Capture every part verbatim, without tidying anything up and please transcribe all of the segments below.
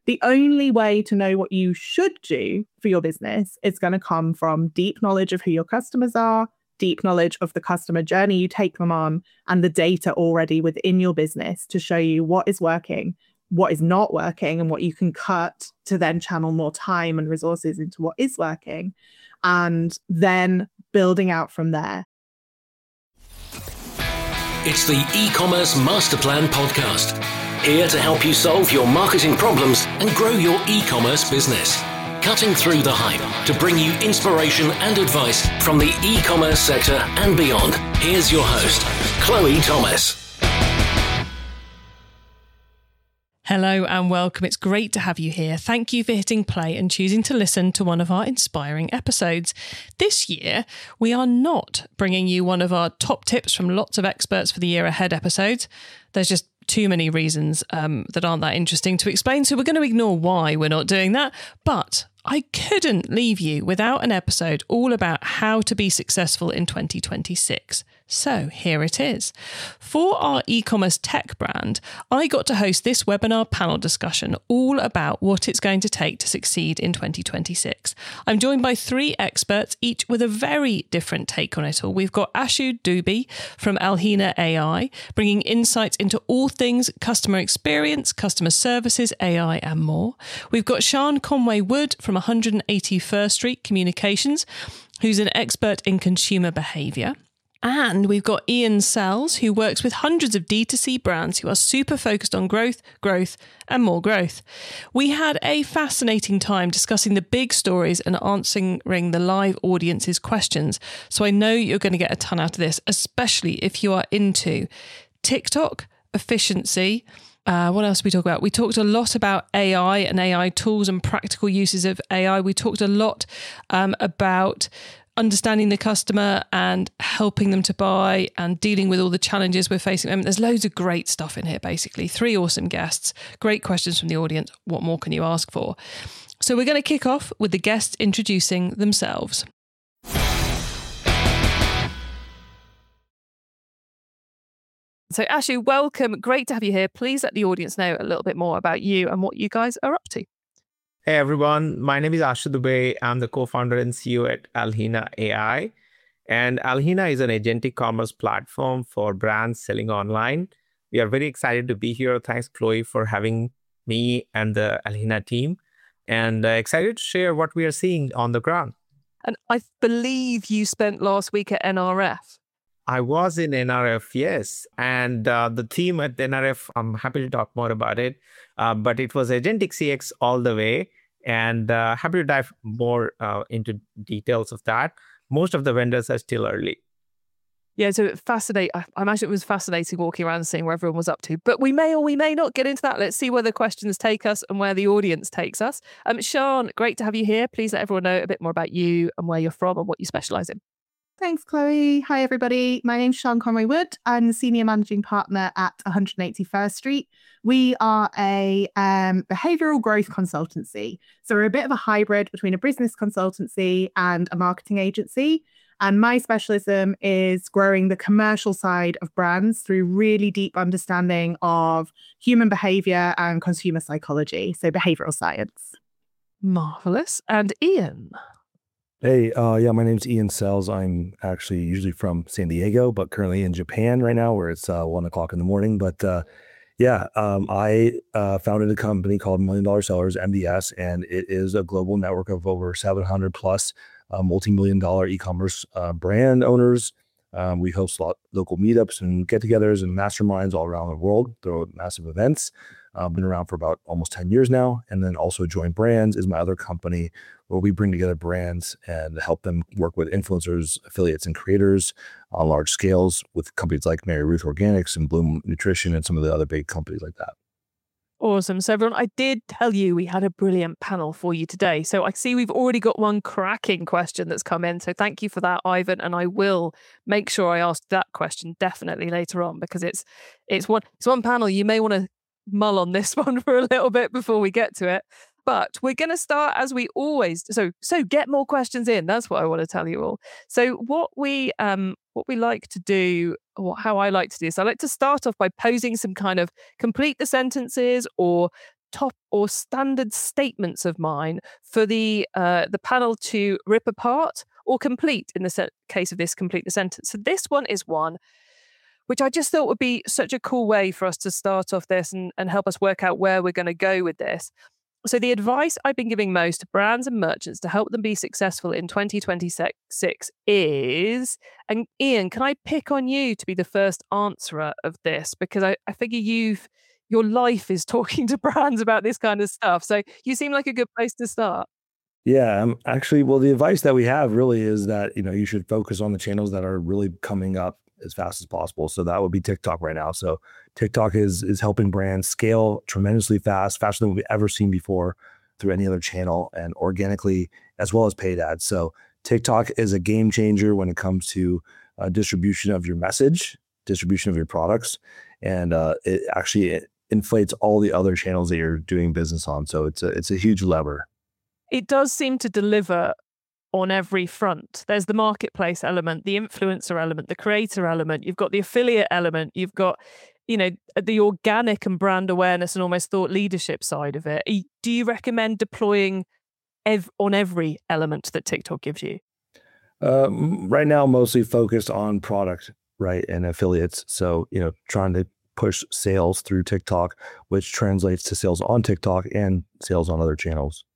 The only way to know what you should do for your business is going to come from deep knowledge of who your customers are, deep knowledge of the customer journey you take them on, and the data already within your business to show you what is working, what is not working, and what you can cut to then channel more time and resources into what is working, and then building out from there. It's the E-commerce Master Plan podcast, here to help you solve your marketing problems and grow your e-commerce business. Cutting through the hype to bring you inspiration and advice from the e-commerce sector and beyond. Here's your host, Chloe Thomas. Hello and welcome. It's great to have you here. Thank you for hitting play and choosing to listen to one of our inspiring episodes. This year, we are not bringing you one of our top tips from lots of experts for the year ahead episodes. There's just too many reasons um, that aren't that interesting to explain, so we're going to ignore why we're not doing that. But I couldn't leave you without an episode all about how to be successful in twenty twenty-six. So here it is. For our e-commerce tech brand, I got to host this webinar panel discussion all about what it's going to take to succeed in twenty twenty-six. I'm joined by three experts, each with a very different take on it all. We've got Ashu Dubey from Alhena A I, bringing insights into all things customer experience, customer services, A I, and more. We've got Sian Conway Wood from one eighty-first Street Communications, who's an expert in consumer behaviour. And we've got Ian Sells, who works with hundreds of D two C brands who are super focused on growth, growth, and more growth. We had a fascinating time discussing the big stories and answering the live audience's questions. So I know you're going to get a ton out of this, especially if you are into TikTok, efficiency. Uh, what else did we talk about? We talked a lot about A I and A I tools and practical uses of A I. We talked a lot um, about understanding the customer and helping them to buy and dealing with all the challenges we're facing. I mean, there's loads of great stuff in here, basically. Three awesome guests, great questions from the audience. What more can you ask for? So we're going to kick off with the guests introducing themselves. So Ashu, welcome. Great to have you here. Please let the audience know a little bit more about you and what you guys are up to. Hey everyone, my name is Ashu Dubey. I'm the co-founder and C E O at Alhena A I. And Alhena is an agentic commerce platform for brands selling online. We are very excited to be here. Thanks, Chloe, for having me and the Alhena team. And uh, excited to share what we are seeing on the ground. And I believe you spent last week at N R F. I was in N R F, yes. And uh, the team at N R F, I'm happy to talk more about it. Uh, but it was Agentic C X all the way. And uh, happy to dive more uh, into details of that. Most of the vendors are still early. Yeah, so it fascinate. I imagine it was fascinating walking around and seeing where everyone was up to. But we may or we may not get into that. Let's see where the questions take us and where the audience takes us. Um, Sian, great to have you here. Please let everyone know a bit more about you and where you're from and what you specialise in. Thanks, Chloe. Hi, everybody. My name's Sian Conway Wood. I'm the Senior Managing Partner at one eighty-first Street. We are a um, behavioural growth consultancy. So we're a bit of a hybrid between a business consultancy and a marketing agency. And my specialism is growing the commercial side of brands through really deep understanding of human behaviour and consumer psychology, so behavioural science. Marvellous. And Ian? Hey, uh, yeah, my name's Ian Sells. I'm actually usually from San Diego, but currently in Japan right now where it's uh, one o'clock in the morning. But uh, yeah, um, I uh, founded a company called Million Dollar Sellers, M D S, and it is a global network of over seven hundred plus uh, multi-million dollar e-commerce uh, brand owners. Um, we host a lot local meetups and get-togethers and masterminds all around the world through massive events. Uh, been around for about almost ten years now. And then also Join Brands is my other company where we bring together brands and help them work with influencers, affiliates, and creators on large scales with companies like Mary Ruth Organics and Bloom Nutrition and some of the other big companies like that. Awesome. So everyone, I did tell you we had a brilliant panel for you today. So I see we've already got one cracking question that's come in. So thank you for that, Ivan. And I will make sure I ask that question definitely later on because it's it's one, it's one panel you may want to mull on this one for a little bit before we get to it. But we're going to start as we always so so get more questions in. That's what I want to tell you all. So what we um what we like to do, or how I like to do this, I like to start off by posing some kind of complete the sentences or top or standard statements of mine for the uh, the panel to rip apart or complete, in the se- case of this, complete the sentence. So this one is one which I just thought would be such a cool way for us to start off this and, and help us work out where we're going to go with this. So the advice I've been giving most to brands and merchants to help them be successful in twenty twenty-six is, and Ian, can I pick on you to be the first answerer of this? Because I, I figure you've, your life is talking to brands about this kind of stuff. So you seem like a good place to start. Yeah, um, actually, well, the advice that we have really is that, you know, you should focus on the channels that are really coming up as fast as possible. So that would be TikTok right now. So TikTok is is helping brands scale tremendously fast, faster than we've ever seen before through any other channel, and organically as well as paid ads. So TikTok is a game changer when it comes to uh, distribution of your message, distribution of your products, and uh, it actually inflates all the other channels that you're doing business on. So it's a it's a huge lever. It does seem to deliver on every front. There's the marketplace element, the influencer element, the creator element. You've got the affiliate element. You've got, you know, the organic and brand awareness and almost thought leadership side of it. Do you recommend deploying ev- on every element that TikTok gives you? Uh, right now, mostly focused on product, right, and affiliates. So, you know, trying to push sales through TikTok, which translates to sales on TikTok and sales on other channels.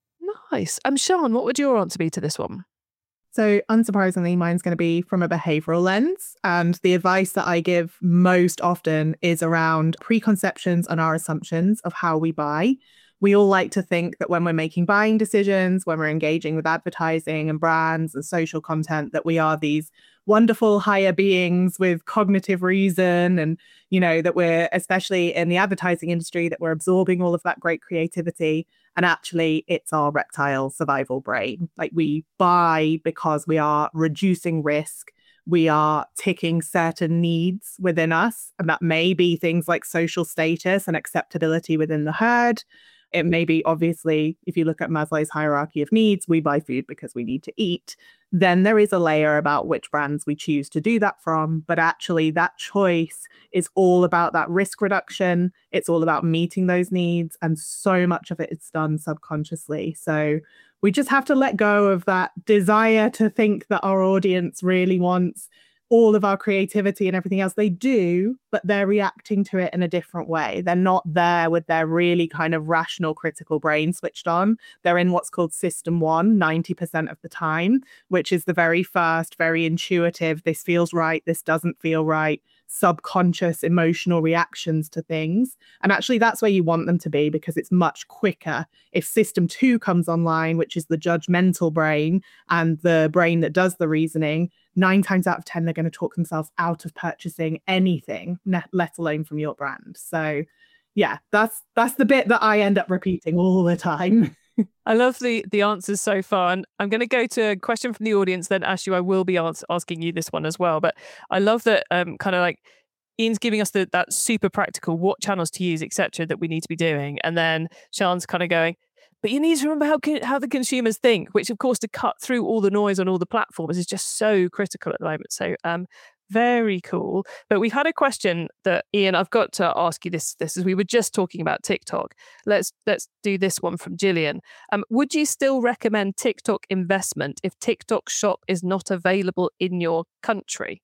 Nice. Um, Sian, what would your answer be to this one? So unsurprisingly, mine's going to be from a behavioral lens. And the advice that I give most often is around preconceptions and our assumptions of how we buy. We all like to think that when we're making buying decisions, when we're engaging with advertising and brands and social content, that we are these wonderful higher beings with cognitive reason. And, you know, that we're, especially in the advertising industry, that we're absorbing all of that great creativity. And actually, it's our reptile survival brain. Like, we buy because we are reducing risk. We are ticking certain needs within us. And that may be things like social status and acceptability within the herd. It may be, obviously, if you look at Maslow's hierarchy of needs, we buy food because we need to eat. Then there is a layer about which brands we choose to do that from. But actually, that choice is all about that risk reduction. It's all about meeting those needs. And so much of it is done subconsciously. So we just have to let go of that desire to think that our audience really wants all of our creativity and everything else. They do, but they're reacting to it in a different way. They're not there with their really kind of rational, critical brain switched on. They're in what's called system one ninety percent of the time, which is the very first, very intuitive, this feels right, this doesn't feel right, subconscious emotional reactions to things. And actually, that's where you want them to be, because it's much quicker. If system two comes online, which is the judgmental brain and the brain that does the reasoning, nine times out of ten, they're going to talk themselves out of purchasing anything, let alone from your brand. So yeah, that's that's the bit that I end up repeating all the time. I love the the answers so far. And I'm going to go to a question from the audience. Then, Ashu, I will be ask, asking you this one as well. But I love that um, kind of like Ian's giving us the, that super practical what channels to use, et cetera, that we need to be doing. And then Sian's kind of going, but you need to remember how how the consumers think, which, of course, to cut through all the noise on all the platforms is just so critical at the moment. So um, very cool. But we've had a question that, Ian, I've got to ask you this. This is we were just talking about TikTok. Let's let's do this one from Gillian. Um, would you still recommend TikTok investment if TikTok Shop is not available in your country?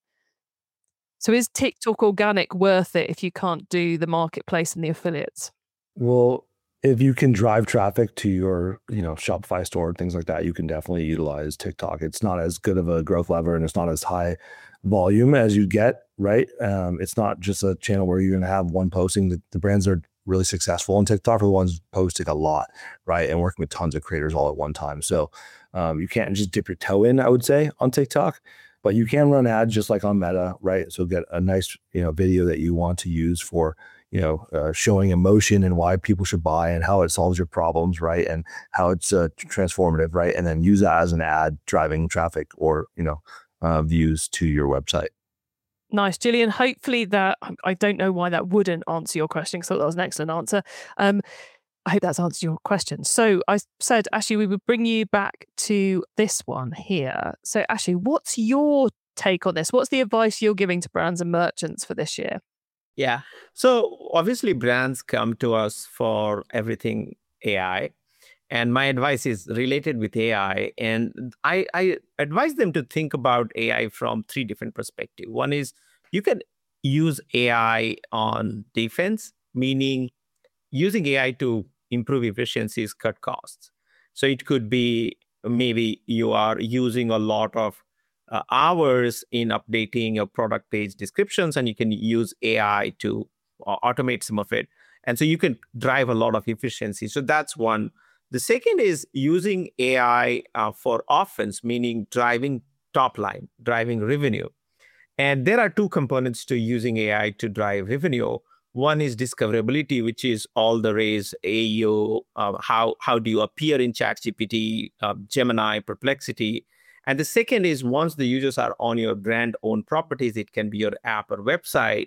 So is TikTok organic worth it if you can't do the marketplace and the affiliates? Well, if you can drive traffic to your, you know, Shopify store, things like that, you can definitely utilize TikTok. It's not as good of a growth lever, and it's not as high volume as you get, right? Um, it's not just a channel where you're going to have one posting. The, the brands are really successful on TikTok are the ones posting a lot, right? And working with tons of creators all at one time. So um, you can't just dip your toe in, I would say, on TikTok, but you can run ads just like on Meta, right? So get a nice, you know, video that you want to use for, you know, uh, showing emotion and why people should buy and how it solves your problems, right? And how it's uh, transformative, right? And then use that as an ad driving traffic or, you know, uh, views to your website. Nice, Gillian. Hopefully that, I don't know why that wouldn't answer your question, because I thought that was an excellent answer. Um, I hope that's answered your question. So I said, Ashley, we would bring you back to this one here. So Ashley, what's your take on this? What's the advice you're giving to brands and merchants for this year? Yeah. So obviously brands come to us for everything A I. And my advice is related with A I. And I, I advise them to think about A I from three different perspectives. One is you can use A I on defense, meaning using A I to improve efficiencies, cut costs. So it could be maybe you are using a lot of uh, hours in updating your product page descriptions, and you can use A I to uh, automate some of it. And so you can drive a lot of efficiency. So that's one. The second is using A I uh, for offense, meaning driving top line, driving revenue. And there are two components to using A I to drive revenue. One is discoverability, which is all the raise, A E O, uh, how, how do you appear in ChatGPT, uh, Gemini, Perplexity. And the second is once the users are on your brand-owned properties, it can be your app or website,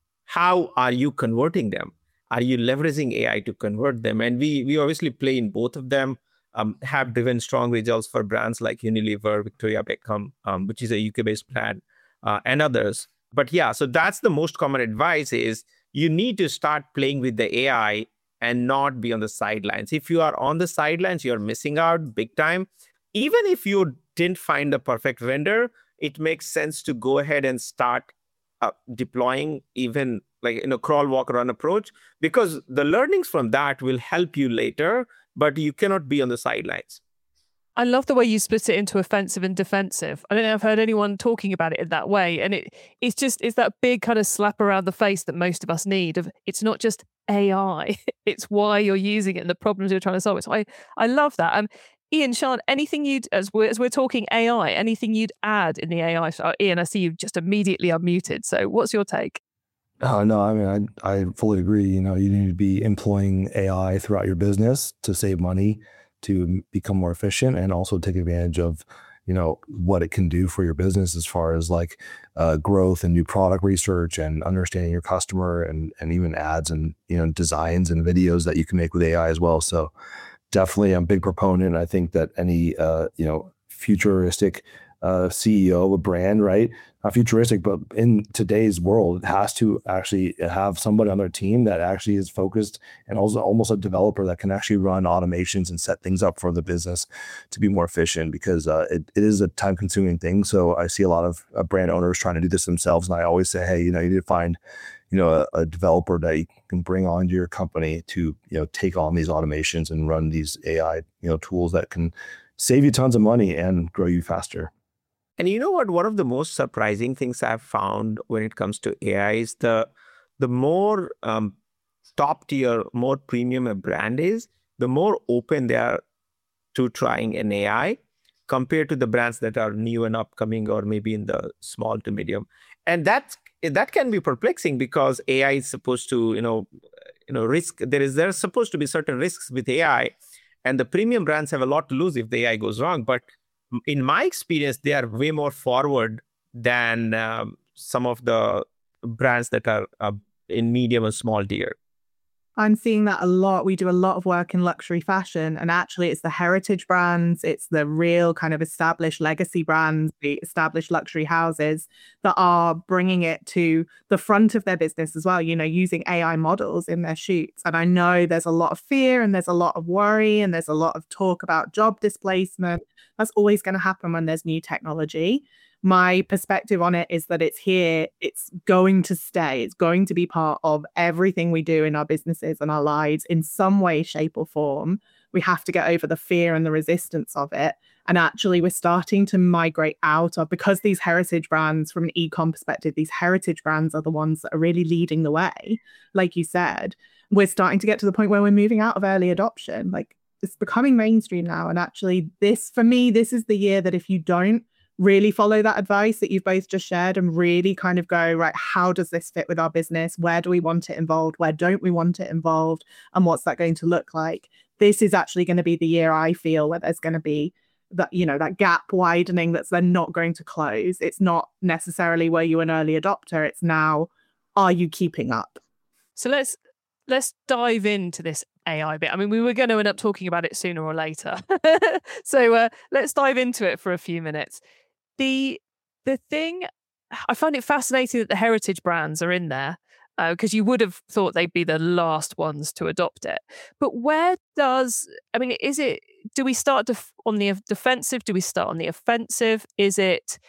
how are you converting them? Are you leveraging A I to convert them? And we, we obviously play in both of them, um, have driven strong results for brands like Unilever, Victoria Beckham, um, which is a U K-based brand, uh, and others. But yeah, so that's the most common advice is you need to start playing with the A I and not be on the sidelines. If you are on the sidelines, you're missing out big time. Even if you didn't find the perfect vendor, it makes sense to go ahead and start uh, deploying even like in a crawl, walk, run approach, because the learnings from that will help you later, but you cannot be on the sidelines. I love the way you split it into offensive and defensive. I don't think I've heard anyone talking about it in that way. And it it's just, it's that big kind of slap around the face that most of us need of, it's not just A I, it's why you're using it and the problems you're trying to solve. So I, I love that. Um, Ian, Sian, anything you'd, as we're, as we're talking A I, anything you'd add in the A I? Oh, Ian, I see you've just immediately unmuted. So what's your take? Oh, no, I mean, I, I fully agree. You know, you need to be employing A I throughout your business to save money, to become more efficient, and also take advantage of, you know, what it can do for your business as far as like uh, growth and new product research and understanding your customer, and, and even ads and, you know, designs and videos that you can make with A I as well. So definitely I'm a big proponent. I think that any, uh, you know, futuristic uh, C E O of a brand, right? Not futuristic, but in today's world, it has to actually have somebody on their team that actually is focused, and also almost a developer that can actually run automations and set things up for the business to be more efficient, because uh, it, it is a time consuming thing. So I see a lot of uh, brand owners trying to do this themselves. And I always say, hey, you know, you need to find, you know, a, a developer that you can bring onto your company to, you know, take on these automations and run these A I, you know, tools that can save you tons of money and grow you faster. And you know what? One of the most surprising things I've found when it comes to A I is the the more um, top tier, more premium a brand is, the more open they are to trying an A I compared to the brands that are new and upcoming, or maybe in the small to medium. And that that can be perplexing, because A I is supposed to, you know, you know, risk. There is there's supposed to be certain risks with A I, and the premium brands have a lot to lose if the A I goes wrong. But in my experience, they are way more forward than um, some of the brands that are uh, in medium and small tier. I'm seeing that a lot. We do a lot of work in luxury fashion, and actually it's the heritage brands, it's the real kind of established legacy brands, the established luxury houses that are bringing it to the front of their business as well, you know, using A I models in their shoots. And I know there's a lot of fear and there's a lot of worry and there's a lot of talk about job displacement. That's always going to happen when there's new technology. My perspective on it is that it's here, it's going to stay, it's going to be part of everything we do in our businesses and our lives in some way, shape, or form. We have to get over the fear and the resistance of it. And actually, we're starting to migrate out of, because these heritage brands, from an e-com perspective, these heritage brands are the ones that are really leading the way. Like you said, we're starting to get to the point where we're moving out of early adoption. Like, it's becoming mainstream now. And actually, this, for me, this is the year that if you don't really follow that advice that you've both just shared and really kind of go, right, how does this fit with our business? Where do we want it involved? Where don't we want it involved? And what's that going to look like? This is actually going to be the year, I feel, where there's going to be that, you know, that gap widening that's then not going to close. It's not necessarily were you an early adopter. It's now, are you keeping up? So let's let's dive into this A I bit. I mean, we were going to end up talking about it sooner or later. so uh, let's dive into it for a few minutes. The the thing, I find it fascinating that the heritage brands are in there. because uh, you would have thought they'd be the last ones to adopt it. But where does, I mean, is it, do we start def- on the defensive? Do we start on the offensive? Is it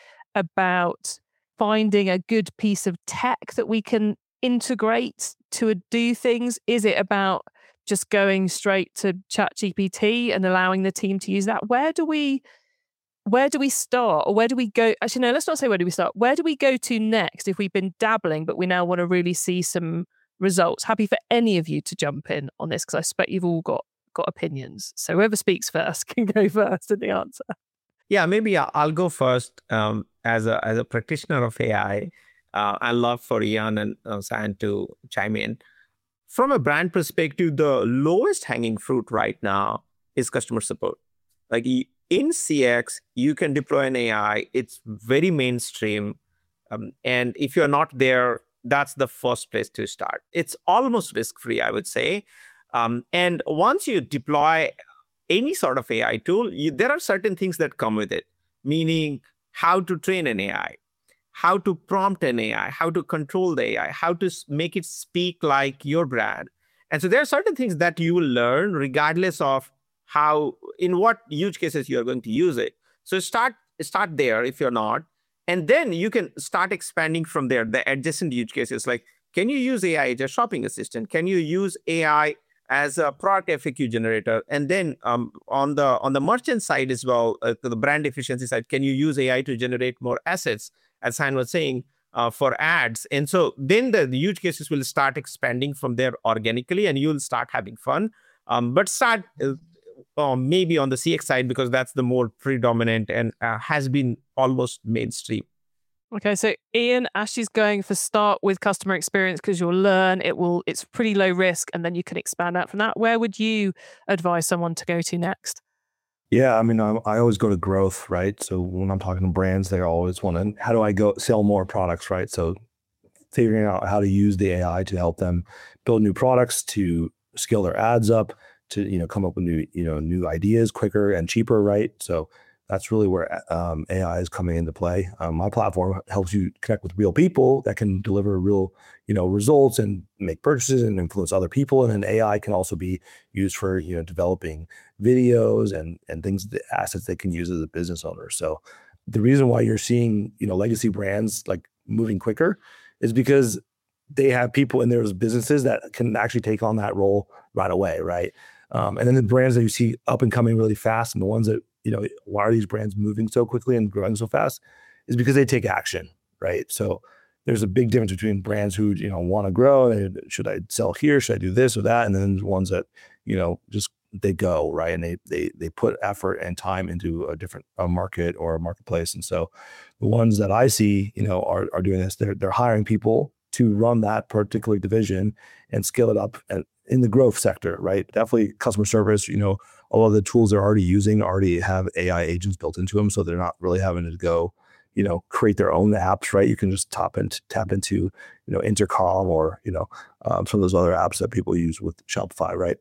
about finding a good piece of tech that we can integrate to do things? Is it about just going straight to ChatGPT and allowing the team to use that? Where do we where do we start, or where do we go? Actually, no, let's not say where do we start. Where do we go to next if we've been dabbling, but we now want to really see some results? Happy for any of you to jump in on this, because I suspect you've all got got opinions. So whoever speaks first can go first in the answer. Yeah, maybe I'll go first. Um, as a as a practitioner of A I, uh, I'd love for Ian and uh, San to chime in. From a brand perspective, the lowest hanging fruit right now is customer support. Like in C X, you can deploy an A I. It's very mainstream. Um, and if you're not there, that's the first place to start. It's almost risk-free, I would say. Um, and once you deploy any sort of A I tool, you, there are certain things that come with it, meaning how to train an A I, how to prompt an A I, how to control the A I, how to make it speak like your brand. And so there are certain things that you will learn regardless of how, in what use cases you are going to use it. So start, start there if you're not. And then you can start expanding from there, the adjacent use cases. Like, can you use A I as a shopping assistant? Can you use A I as a product F A Q generator? And then um, on the on the merchant side as well, uh, the brand efficiency side, can you use A I to generate more assets, as Han was saying, uh, for ads? And so then the, the use cases will start expanding from there organically, and you'll start having fun. Um, but start uh, uh, maybe on the C X side, because that's the more predominant and uh, has been almost mainstream. Okay, so Ian, Ashley's going for start with customer experience because you'll learn. It will. It's pretty low risk, and then you can expand out from that. Where would you advise someone to go to next? Yeah, I mean, I, I always go to growth, right? So when I'm talking to brands, they always want to, how do I go sell more products, right? So figuring out how to use the A I to help them build new products, to scale their ads up, to, you know, come up with new, you know, new ideas quicker and cheaper, right? So that's really where um, A I is coming into play. Um, my platform helps you connect with real people that can deliver real, you know, results and make purchases and influence other people. And then A I can also be used for, you know, developing videos and and things, the assets they can use as a business owner. So the reason why you're seeing, you know, legacy brands like moving quicker is because they have people in their businesses that can actually take on that role right away, right? Um, and then the brands that you see up and coming really fast, and the ones that, you know, why are these brands moving so quickly and growing so fast, is because they take action, right? So there's a big difference between brands who, you know, want to grow. And should I sell here? Should I do this or that? And then the ones that, you know, just they go, right? And they they they put effort and time into a different a market or a marketplace. And so the ones that I see, you know, are are doing this. They're they're hiring people to run that particular division and scale it up and in the growth sector, right? Definitely customer service, you know, all of the tools they're already using already have A I agents built into them. So they're not really having to go, you know, create their own apps, right? You can just tap into, tap into, you know, Intercom or, you know, um, some of those other apps that people use with Shopify, right?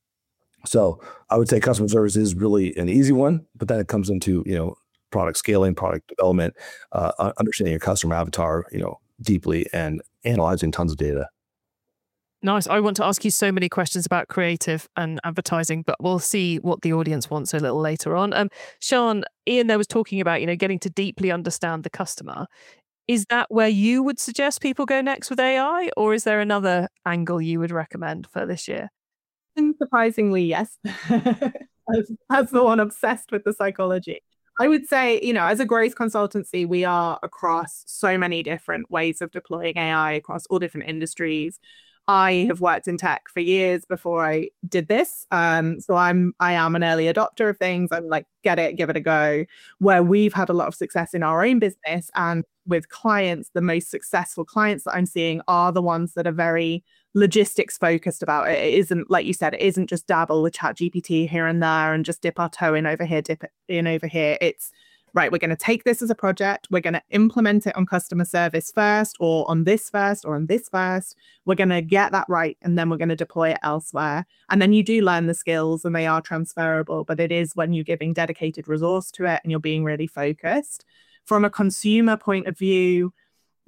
So I would say customer service is really an easy one, but then it comes into, you know, product scaling, product development, uh, understanding your customer avatar, you know, deeply, and analyzing tons of data. Nice. I want to ask you so many questions about creative and advertising, but we'll see what the audience wants a little later on. Um, Sean, Ian there was talking about, you know, getting to deeply understand the customer. Is that where you would suggest people go next with A I, or is there another angle you would recommend for this year? Surprisingly, yes. as, as the one obsessed with the psychology. I would say, you know, as a growth consultancy, we are across so many different ways of deploying A I across all different industries. I have worked in tech for years before I did this. Um, so I'm I am an early adopter of things. I'm like, get it, give it a go. Where we've had a lot of success in our own business and with clients, the most successful clients that I'm seeing are the ones that are very logistics focused about it. It isn't, like you said, it isn't just dabble with ChatGPT here and there and just dip our toe in over here, dip it in over here. It's right, we're going to take this as a project. We're going to implement it on customer service first, or on this first, or on this first. We're going to get that right, and then we're going to deploy it elsewhere. And then you do learn the skills, and they are transferable, but it is when you're giving dedicated resource to it and you're being really focused. From a consumer point of view,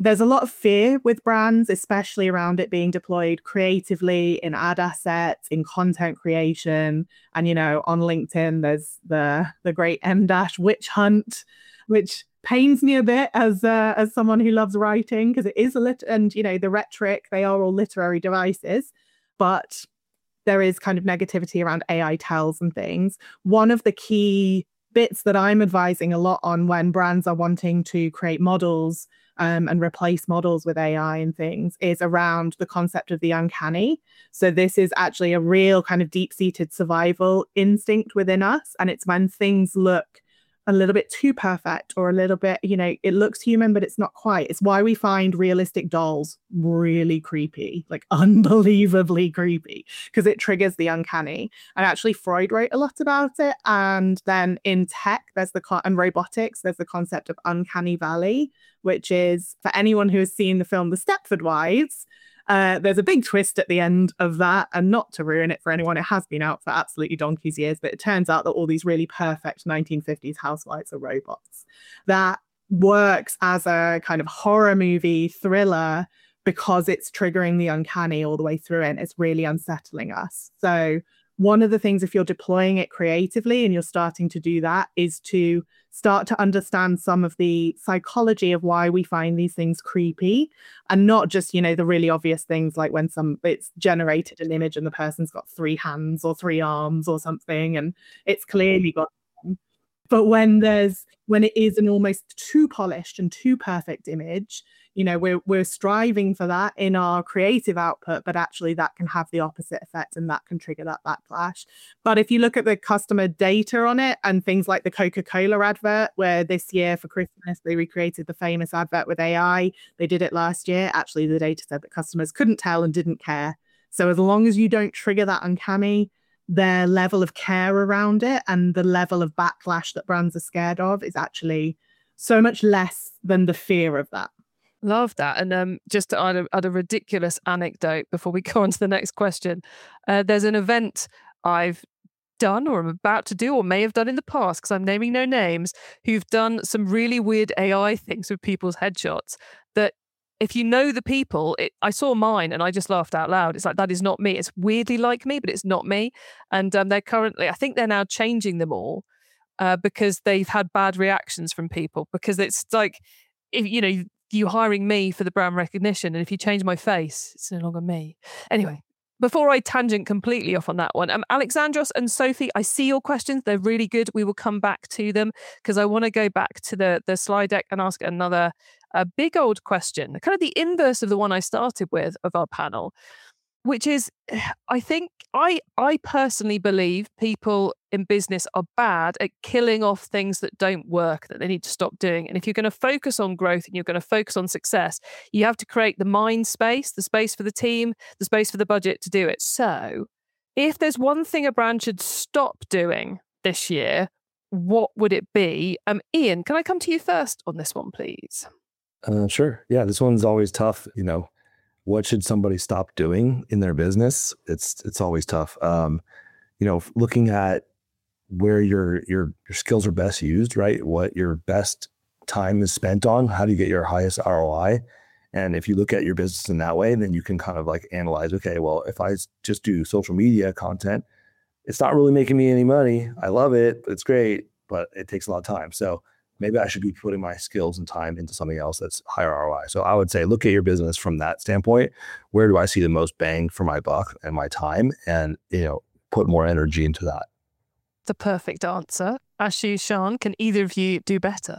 there's a lot of fear with brands, especially around it being deployed creatively in ad assets, in content creation. And, you know, on LinkedIn, there's the the great M dash witch hunt, which pains me a bit as uh, as someone who loves writing, because it is a lit and, you know, the rhetoric, they are all literary devices, but there is kind of negativity around A I tells and things. One of the key bits that I'm advising a lot on when brands are wanting to create models um, and replace models with A I and things is around the concept of the uncanny. So this is actually a real kind of deep-seated survival instinct within us. And it's when things look a little bit too perfect or a little bit, you know, it looks human, but it's not quite. It's why we find realistic dolls really creepy, like unbelievably creepy, because it triggers the uncanny. And actually Freud wrote a lot about it. And then in tech, there's the, con- and robotics, there's the concept of uncanny valley, which is, for anyone who has seen the film The Stepford Wives, Uh, there's a big twist at the end of that, and not to ruin it for anyone, it has been out for absolutely donkey's years, but it turns out that all these really perfect nineteen fifties housewives are robots. That works as a kind of horror movie thriller because it's triggering the uncanny all the way through it, and it's really unsettling us. So one of the things, if you're deploying it creatively and you're starting to do that, is to start to understand some of the psychology of why we find these things creepy, and not just, you know, the really obvious things like when some it's generated an image and the person's got three hands or three arms or something, and it's clearly got them. But when there's when it is an almost too polished and too perfect image, you know, we're we're striving for that in our creative output, but actually that can have the opposite effect and that can trigger that backlash. But if you look at the customer data on it and things like the Coca-Cola advert, where this year for Christmas they recreated the famous advert with A I, they did it last year. Actually, the data said that customers couldn't tell and didn't care. So as long as you don't trigger that uncanny, their level of care around it and the level of backlash that brands are scared of is actually so much less than the fear of that. Love that. And um, just to add a, add a ridiculous anecdote before we go on to the next question, uh, there's an event I've done or I'm about to do or may have done in the past, because I'm naming no names, who've done some really weird A I things with people's headshots that if you know the people, it, I saw mine and I just laughed out loud. It's like, that is not me. It's weirdly like me, but it's not me. And um, they're currently, I think they're now changing them all uh, because they've had bad reactions from people, because it's like, if you know, you hiring me for the brand recognition, and if you change my face, it's no longer me. Anyway, before I tangent completely off on that one, um, Alexandros and Sophie, I see your questions. They're really good. We will come back to them because I want to go back to the, the slide deck and ask another a big old question, kind of the inverse of the one I started with of our panel, which is, I think, I I personally believe people in business are bad at killing off things that don't work, that they need to stop doing. And if you're going to focus on growth and you're going to focus on success, you have to create the mind space, the space for the team, the space for the budget to do it. So if there's one thing a brand should stop doing this year, what would it be? Um, Ian, can I come to you first on this one, please? Uh, sure. Yeah, this one's always tough. You know, what should somebody stop doing in their business? It's it's always tough. Um, you know, looking at where your your your skills are best used, right? What your best time is spent on. How do you get your highest R O I? And if you look at your business in that way, then you can kind of like analyze, okay, well, if I just do social media content, it's not really making me any money. I love it, it's great, but it takes a lot of time. So maybe I should be putting my skills and time into something else that's higher R O I. So I would say, look at your business from that standpoint. Where do I see the most bang for my buck and my time? And, you know, put more energy into that. The perfect answer. Ashu, Sean, can either of you do better?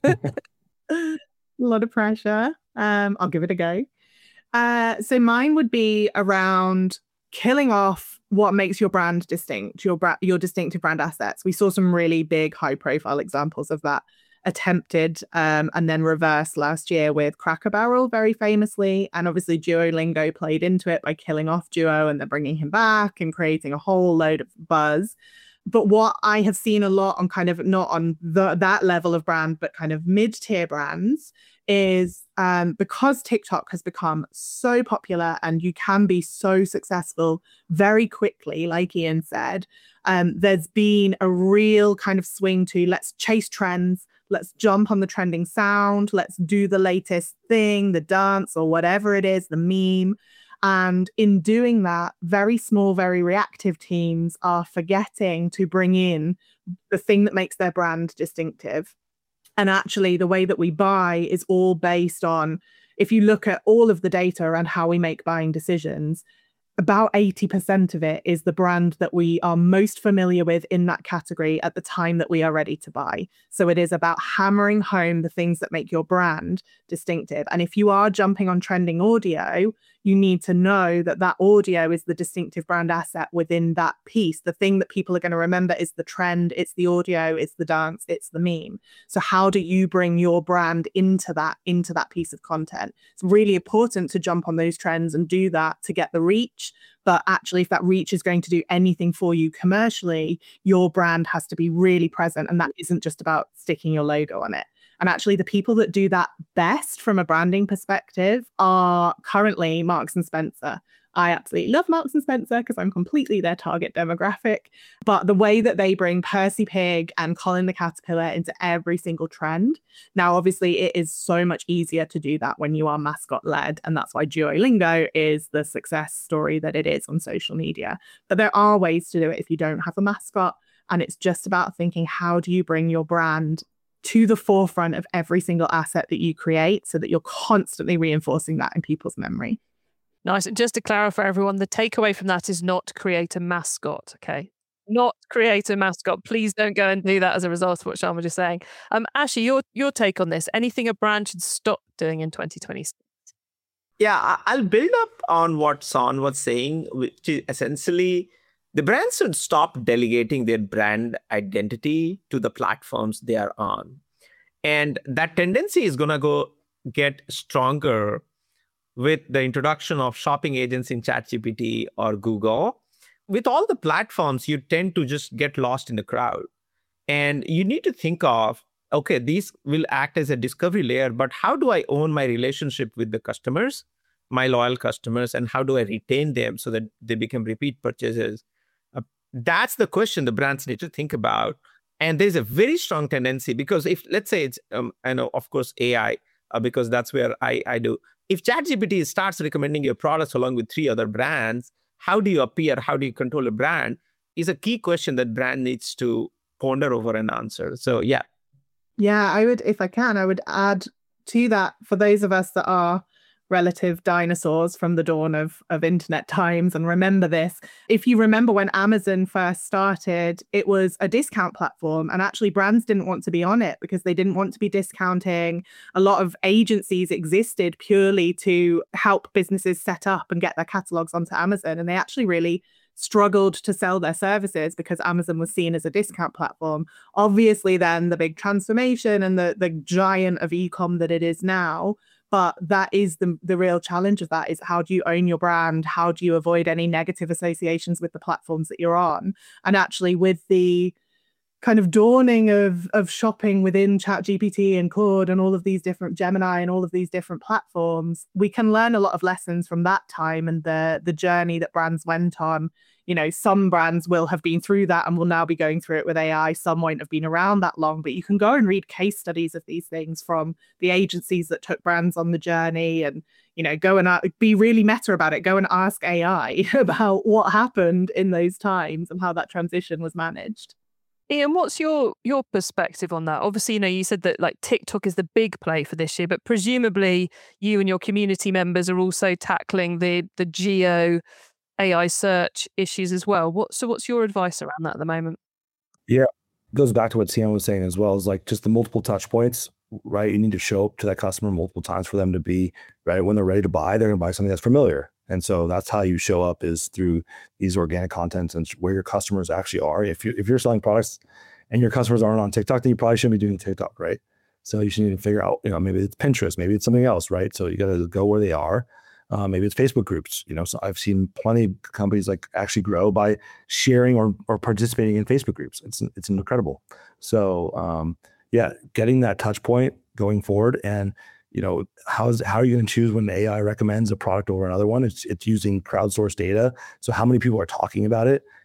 A lot of pressure. Um, I'll give it a go. Uh, so mine would be around killing off what makes your brand distinct, your bra- your distinctive brand assets. We saw some really big, high-profile examples of that attempted um, and then reversed last year with Cracker Barrel, very famously. And obviously Duolingo played into it by killing off Duo and then bringing him back and creating a whole load of buzz. But what I have seen a lot on kind of not on the, that level of brand, but kind of mid-tier brands is um, because TikTok has become so popular and you can be so successful very quickly, like Ian said, um, there's been a real kind of swing to let's chase trends, Let's jump on the trending sound. Let's do the latest thing, the dance or whatever it is, the meme. And in doing that, very small, very reactive teams are forgetting to bring in the thing that makes their brand distinctive. And actually, the way that we buy is all based on, if you look at all of the data around how we make buying decisions, about eighty percent of it is the brand that we are most familiar with in that category at the time that we are ready to buy. So it is about hammering home the things that make your brand distinctive. And if you are jumping on trending audio, you need to know that that audio is the distinctive brand asset within that piece. The thing that people are going to remember is the trend, it's the audio, it's the dance, it's the meme. So how do you bring your brand into that, into that piece of content? It's really important to jump on those trends and do that to get the reach. But actually, if that reach is going to do anything for you commercially, your brand has to be really present. And that isn't just about sticking your logo on it. And actually, the people that do that best from a branding perspective are currently Marks and Spencer. I absolutely love Marks and Spencer because I'm completely their target demographic. But the way that they bring Percy Pig and Colin the Caterpillar into every single trend. Now, obviously, it is so much easier to do that when you are mascot led. And that's why Duolingo is the success story that it is on social media. But there are ways to do it if you don't have a mascot. And it's just about thinking, how do you bring your brand to the forefront of every single asset that you create so that you're constantly reinforcing that in people's memory. Nice. And just to clarify, everyone, the takeaway from that is not create a mascot, okay? Not create a mascot. Please don't go and do that as a result of what Shan was just saying. Um, Ashley, your, your take on this. Anything a brand should stop doing in twenty twenty-six? Yeah, I'll build up on what Son was saying, which is essentially the brands should stop delegating their brand identity to the platforms they are on. And that tendency is going to go get stronger with the introduction of shopping agents in ChatGPT or Google. With all the platforms, you tend to just get lost in the crowd. And you need to think of, okay, these will act as a discovery layer, but how do I own my relationship with the customers, my loyal customers, and how do I retain them so that they become repeat purchases? Uh, that's the question the brands need to think about. And there's a very strong tendency because if, let's say it's, um, I know, of course, A I, uh, because that's where I, I do. If ChatGPT starts recommending your products along with three other brands, how do you appear? How do you control a brand? Is a key question that brand needs to ponder over and answer. So, yeah. Yeah, I would, if I can, I would add to that for those of us that are relative dinosaurs from the dawn of, of internet times and remember this. If you remember when Amazon first started, it was a discount platform and actually brands didn't want to be on it because they didn't want to be discounting. A lot of agencies existed purely to help businesses set up and get their catalogs onto Amazon. And they actually really struggled to sell their services because Amazon was seen as a discount platform. Obviously, then the big transformation and the, the giant of e-com that it is now. But that is the, the real challenge of that is how do you own your brand? How do you avoid any negative associations with the platforms that you're on? And actually with the kind of dawning of, of shopping within ChatGPT and Claude and all of these different Gemini and all of these different platforms, we can learn a lot of lessons from that time and the, the journey that brands went on. You know, some brands will have been through that and will now be going through it with A I. Some won't have been around that long, but you can go and read case studies of these things from the agencies that took brands on the journey and, you know, go and uh, be really meta about it. Go and ask A I about what happened in those times and how that transition was managed. Ian, what's your your perspective on that? Obviously, you know, you said that like TikTok is the big play for this year, but presumably you and your community members are also tackling the the geo A I search issues as well. What so what's your advice around that at the moment? Yeah, it goes back to what Sian was saying as well, is like just the multiple touch points, right? You need to show up to that customer multiple times for them to be right when they're ready to buy, they're gonna buy something that's familiar. And so that's how you show up is through these organic contents and where your customers actually are. If you if you're selling products and your customers aren't on TikTok, then you probably shouldn't be doing TikTok, right? So you should need to figure out, you know, maybe it's Pinterest, maybe it's something else, right? So you got to go where they are. Uh, maybe it's Facebook groups, you know. So I've seen plenty of companies like actually grow by sharing or or participating in Facebook groups. It's it's incredible. So um, yeah, getting that touch point going forward, and you know, how's how are you going to choose when the A I recommends a product over another one? It's it's using crowdsourced data. So how many people are talking about it?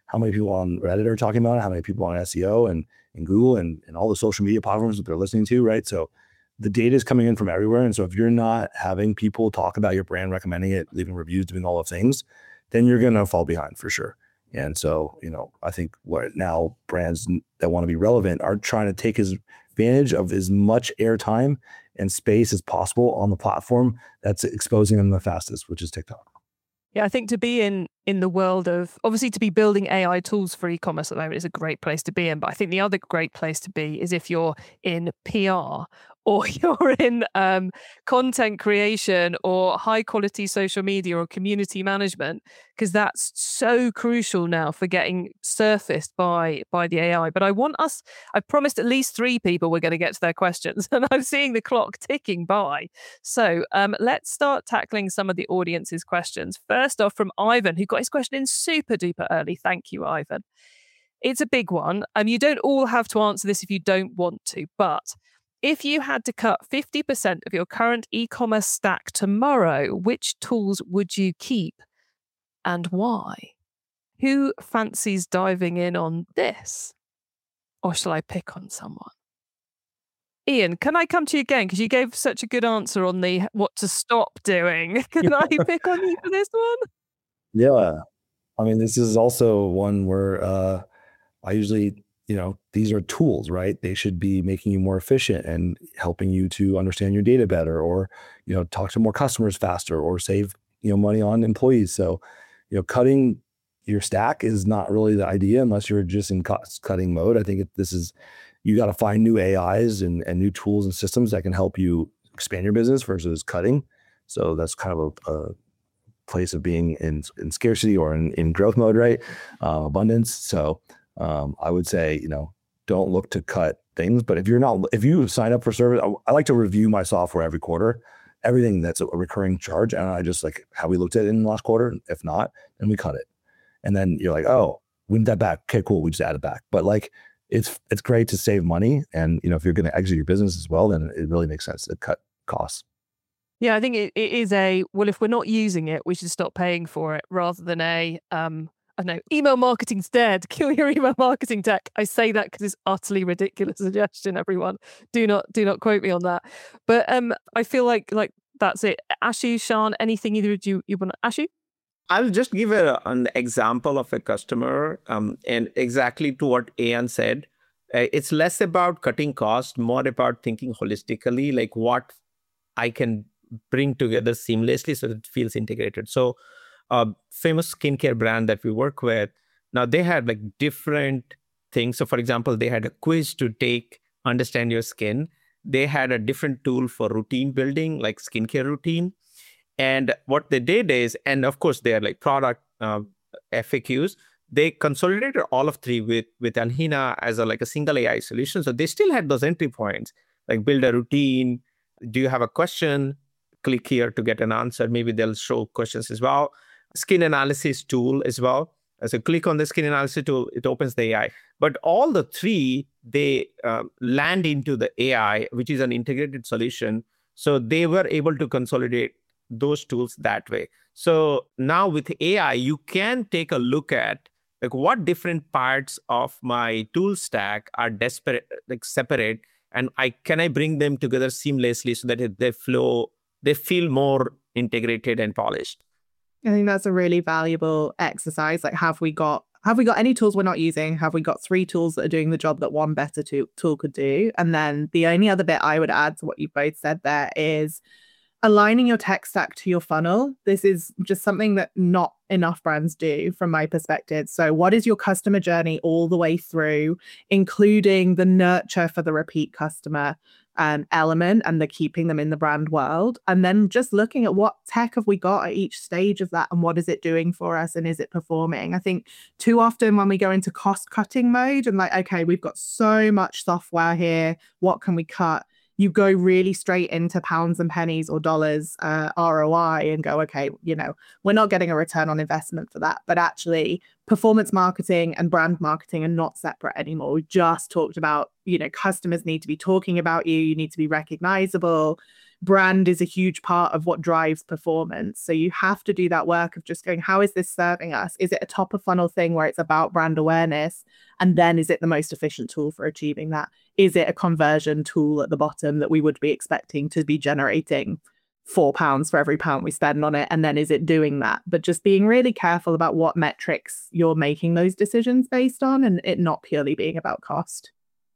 how many people on Reddit are talking about it, how many people on S E O and, and Google and, and all the social media platforms that they're listening to, right? So the data is coming in from everywhere. And so if you're not having people talk about your brand, recommending it, leaving reviews, doing all the things, then you're going to fall behind for sure. And so, you know, I think what now brands that want to be relevant are trying to take advantage of as much airtime and space as possible on the platform that's exposing them the fastest, which is TikTok. Yeah, I think to be in in the world of, obviously to be building A I tools for e-commerce at the moment is a great place to be in. But I think the other great place to be is if you're in P R or you're in um, content creation or high quality social media or community management, because that's so crucial now for getting surfaced by by the A I. But I want us, I've promised at least three people we're going to get to their questions, and I'm seeing the clock ticking by. So um, let's start tackling some of the audience's questions. First off, from Ivan, who got his question in super duper early. Thank you, Ivan. It's a big one. Um, you don't all have to answer this if you don't want to, but if you had to cut fifty percent of your current e-commerce stack tomorrow, which tools would you keep and why? Who fancies diving in on this? Or shall I pick on someone? Ian, can I come to you again? Because you gave such a good answer on the what to stop doing. Can I pick on you for this one? Yeah. I mean, this is also one where uh, I usually, you know, these are tools, right? They should be making you more efficient and helping you to understand your data better, or, you know, talk to more customers faster, or save, you know, money on employees. So, you know, cutting your stack is not really the idea unless you're just in cost cutting mode. I think it, this is, you got to find new A Is and, and new tools and systems that can help you expand your business versus cutting. So that's kind of a, a place of being in, in scarcity or in, in growth mode, right? Uh, abundance. So um, I would say, you know, don't look to cut things, but if you're not, if you sign up for service, I, I like to review my software every quarter, everything that's a recurring charge. And I just like, have we looked at it in the last quarter? If not, then we cut it. And then you're like, oh, we need that back. Okay, cool. We just add it back. But like, it's, it's great to save money. And, you know, if you're going to exit your business as well, then it really makes sense to cut costs. Yeah, I think it, it is a, well, if we're not using it, we should stop paying for it, rather than a, um, I don't know, email marketing's dead. Kill your email marketing tech. I say that because it's utterly ridiculous suggestion, everyone. Do not do not quote me on that. But um, I feel like like that's it. Ashu, Sean, anything either of you, you want to, Ashu? I'll just give a, an example of a customer um, and exactly to what Ian said. Uh, it's less about cutting costs, more about thinking holistically, like what I can bring together seamlessly so that it feels integrated. So a famous skincare brand that we work with, now they had like different things. So for example, they had a quiz to take, understand your skin. They had a different tool for routine building, like skincare routine. And what they did is, and of course, they are like product uh, F A Qs. They consolidated all of three with, with Alhina as a, like a single A I solution. So they still had those entry points, like build a routine. Do you have a question? Click here to get an answer. Maybe they'll show questions as well. Skin analysis tool as well. So click on the skin analysis tool, it opens the A I. But all the three, they uh, land into the A I, which is an integrated solution. So they were able to consolidate those tools that way. So now with A I, you can take a look at like what different parts of my tool stack are desperate, like separate, and I can I bring them together seamlessly so that they flow, they feel more integrated and polished. I think that's a really valuable exercise. Like, have we got have we got any tools we're not using? Have we got three tools that are doing the job that one better to- tool could do? And then the only other bit I would add to what you both said there is aligning your tech stack to your funnel. This is just something that not enough brands do from my perspective. So what is your customer journey all the way through, including the nurture for the repeat customer um, element and the keeping them in the brand world? And then just looking at what tech have we got at each stage of that and what is it doing for us and is it performing? I think too often when we go into cost cutting mode and like, okay, we've got so much software here, what can we cut? You go really straight into pounds and pennies or dollars uh, R O I and go, okay, you know, we're not getting a return on investment for that. But actually, performance marketing and brand marketing are not separate anymore. We just talked about, you know, customers need to be talking about you. You need to be recognizable. brand is a huge part of what drives performance. So you have to do that work of just going, how is this serving us? Is it a top of funnel thing where it's about brand awareness? And then is it the most efficient tool for achieving that? Is it a conversion tool at the bottom that we would be expecting to be generating four pounds for every pound we spend on it? And then is it doing that? But just being really careful about what metrics you're making those decisions based on, and it not purely being about cost.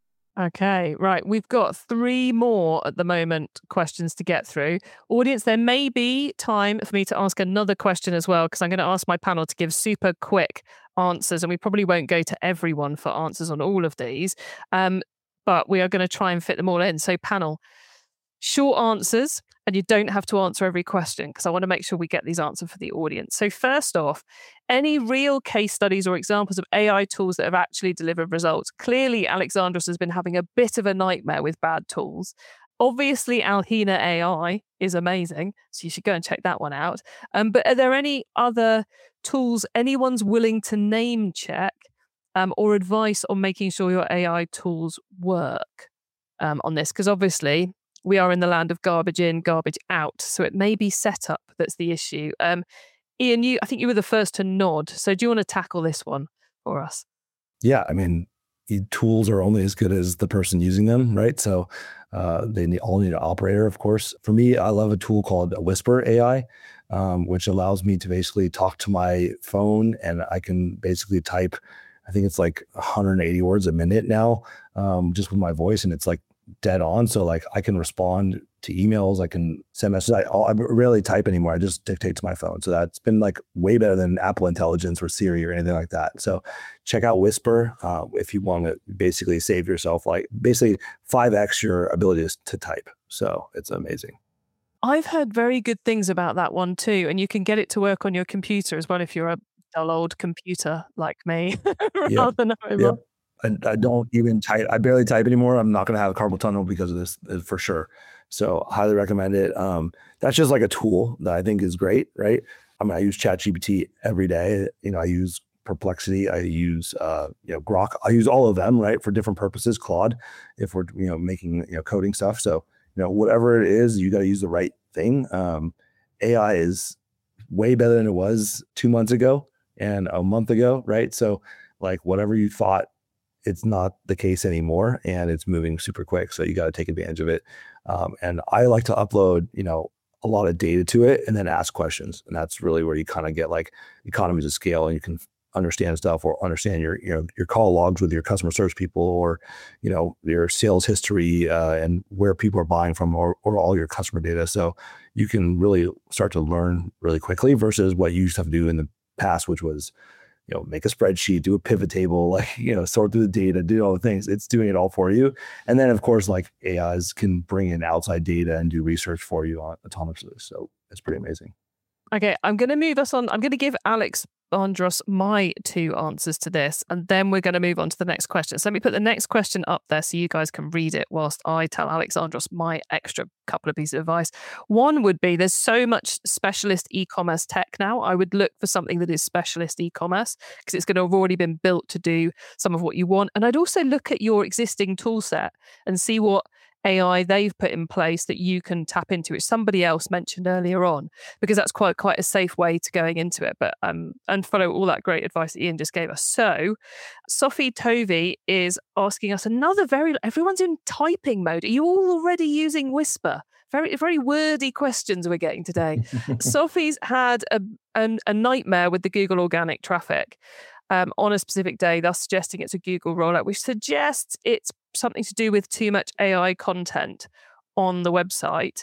Okay, right. We've got three more at the moment questions to get through. Audience, there may be time for me to ask another question as well, because I'm going to ask my panel to give super quick answers, and we probably won't go to everyone for answers on all of these. Um, but we are going to try and fit them all in. So panel, short answers, and you don't have to answer every question because I want to make sure we get these answered for the audience. So first off, any real case studies or examples of A I tools that have actually delivered results? Clearly, Alexandros has been having a bit of a nightmare with bad tools. Obviously, Alhina A I is amazing, so you should go and check that one out. Um, but are there any other tools anyone's willing to name check um, or advice on making sure your A I tools work um, on this? Because obviously, we are in the land of garbage in, garbage out. So it may be setup that's the issue. Um, Ian, you, I think you were the first to nod. So do you want to tackle this one for us? Yeah, I mean, tools are only as good as the person using them, right? So uh, they need, all need an operator, of course. For me, I love a tool called Whisper A I, um, which allows me to basically talk to my phone, and I can basically type, I think it's like one hundred eighty words a minute now, um, just with my voice, and it's like dead on. So like I can respond to emails, I can send messages. I, I rarely type anymore. I just dictate to my phone. So that's been like way better than Apple Intelligence or Siri or anything like that. So check out Whisper uh, if you want to basically save yourself like basically five x your ability to, to type. So it's amazing. I've heard very good things about that one too. And you can get it to work on your computer as well if you're a dull old computer like me. rather Yep. than over. Yep. I, I don't even type. I barely type anymore. I'm not going to have carpal tunnel because of this uh, for sure. So highly recommend it. Um, that's just like a tool that I think is great, right? I mean, I use ChatGPT every day. You know, I use Perplexity. I use, uh, you know, Grok. I use all of them, right, for different purposes. Claude, if we're, you know, making, you know, coding stuff. So, you know, whatever it is, you got to use the right thing. Um, A I is way better than it was two months ago and a month ago, right? So, like, whatever you thought, it's not the case anymore, and it's moving super quick. So you got to take advantage of it. Um, and I like to upload, you know, a lot of data to it and then ask questions. And that's really where you kind of get like economies of scale, and you can understand stuff or understand your, you know, your call logs with your customer service people, or, you know, your sales history uh, and where people are buying from, or, or all your customer data. So you can really start to learn really quickly versus what you used to have to do in the past, which was, you know, make a spreadsheet, do a pivot table, like, you know, sort through the data, do all the things. It's doing it all for you. And then of course, like A Is can bring in outside data and do research for you on autonomously. So it's pretty amazing. Okay, I'm going to move us on. I'm going to give Alex Andros my two answers to this, and then we're going to move on to the next question. So let me put the next question up there so you guys can read it whilst I tell Alex Andros my extra couple of pieces of advice. One would be, there's so much specialist e-commerce tech now. I would look for something that is specialist e-commerce because it's going to have already been built to do some of what you want. And I'd also look at your existing tool set and see what A I they've put in place that you can tap into, which somebody else mentioned earlier on, because that's quite quite a safe way to going into it. But um, and follow all that great advice that Ian just gave us. So, Sophie Tovey is asking us another very. Everyone's in typing mode. Are you all already using Whisper? Very very wordy questions we're getting today. Sophie's had a, a a nightmare with the Google organic traffic. Um, on a specific day, thus suggesting it's a Google rollout, which suggests it's something to do with too much A I content on the website.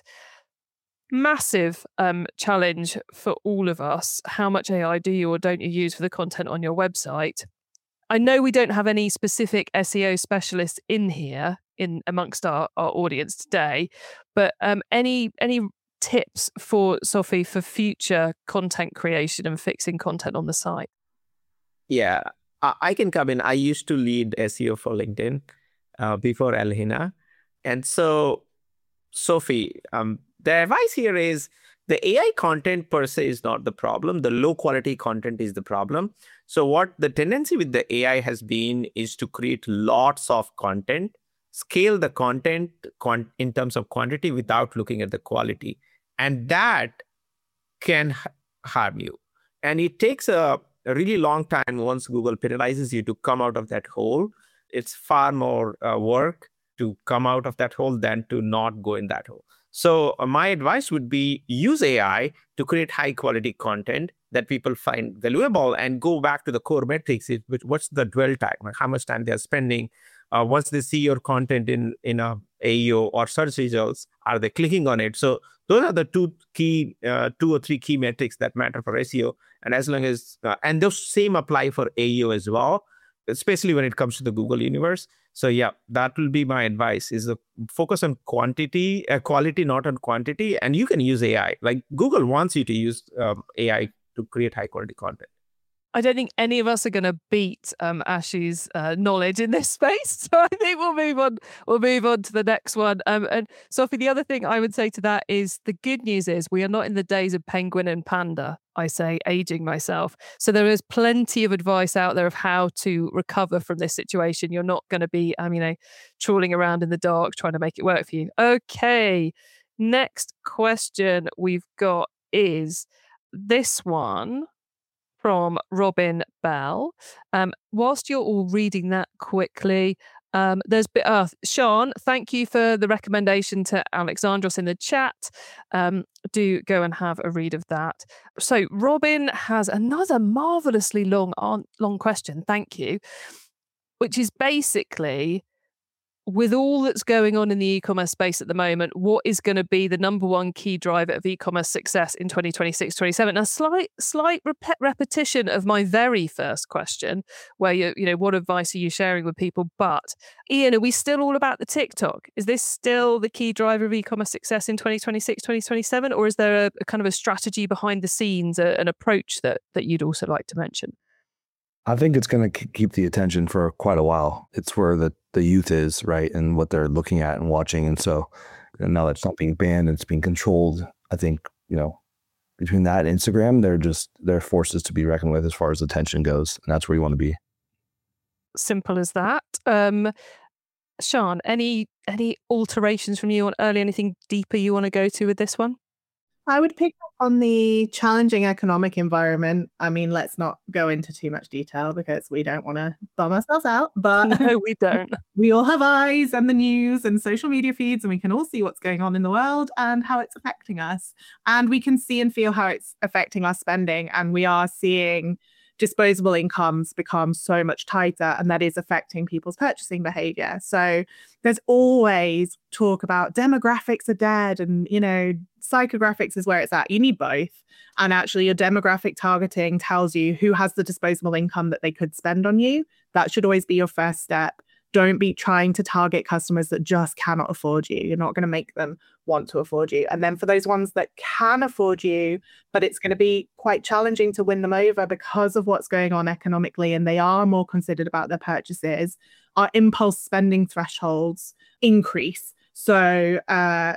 Massive um, challenge for all of us. How much A I do you or don't you use for the content on your website? I know we don't have any specific S E O specialists in here in amongst our, our audience today, but um, any any tips for Sophie for future content creation and fixing content on the site? Yeah, I I can come in. I used to lead S E O for LinkedIn uh, before Alhina. And so, Sophie, um, the advice here is the A I content per se is not the problem. The low quality content is the problem. So what the tendency with the A I has been is to create lots of content scale the content con- in terms of quantity without looking at the quality. And that can h- harm you. And it takes a, a really long time once Google penalizes you to come out of that hole. It's far more uh, work to come out of that hole than to not go in that hole. So uh, my advice would be use A I to create high quality content that people find valuable and go back to the core metrics. It, which, what's the dwell time? Like how much time they're spending? Uh, once they see your content in, in a A E O or search results, are they clicking on it? So those are the two key, uh, two or three key metrics that matter for S E O. And as long as, uh, and those same apply for A E O as well, especially when it comes to the Google universe. So yeah, that will be my advice, is the focus on quantity, uh, quality, not on quantity. And you can use A I. Like Google wants you to use um, A I to create high quality content. I don't think any of us are going to beat um, Ashu's uh, knowledge in this space. So I think we'll move on. We'll move on to the next one. Um, and Sophie, the other thing I would say to that is the good news is we are not in the days of Penguin and Panda. I say aging myself. So there is plenty of advice out there of how to recover from this situation. You're not going to be, um, you know, trawling around in the dark trying to make it work for you. Okay. Next question we've got is this one from Robin Bell. Um, whilst you're all reading that quickly, um, there's bit. Uh, Sean, thank you for the recommendation to Alexandros in the chat. Um, do go and have a read of that. So Robin has another marvelously long, long question. Thank you, which is basically, with all that's going on in the e-commerce space at the moment, what is going to be the number one key driver of e-commerce success in twenty twenty-six, twenty-seven? A slight, slight rep- repetition of my very first question, where you, you know, what advice are you sharing with people? But Ian, are we still all about the TikTok? Is this still the key driver of e-commerce success in twenty twenty-six, twenty twenty-seven, or is there a, a kind of a strategy behind the scenes, a, an approach that that you'd also like to mention? I think it's going to keep the attention for quite a while. It's where the, the youth is, right? And what they're looking at and watching. And so now that it's not being banned, it's being controlled. I think, you know, between that and Instagram, they're just, they're forces to be reckoned with as far as attention goes. And that's where you want to be. Simple as that. Um, Sean, any, any alterations from you on early, anything deeper you want to go to with this one? I would pick up on the challenging economic environment. I mean, let's not go into too much detail because we don't want to bum ourselves out, but no, we don't. We all have eyes and the news and social media feeds, and we can all see what's going on in the world and how it's affecting us. And we can see and feel how it's affecting our spending. And we are seeing disposable incomes become so much tighter, and that is affecting people's purchasing behavior. So there's always talk about demographics are dead, and, you know, psychographics is where it's at. You need both. And actually your demographic targeting tells you who has the disposable income that they could spend on you. That should always be your first step. Don't be trying to target customers that just cannot afford you. You're not going to make them want to afford you. And then for those ones that can afford you, but it's going to be quite challenging to win them over because of what's going on economically, and they are more considered about their purchases, our impulse spending thresholds increase. So uh,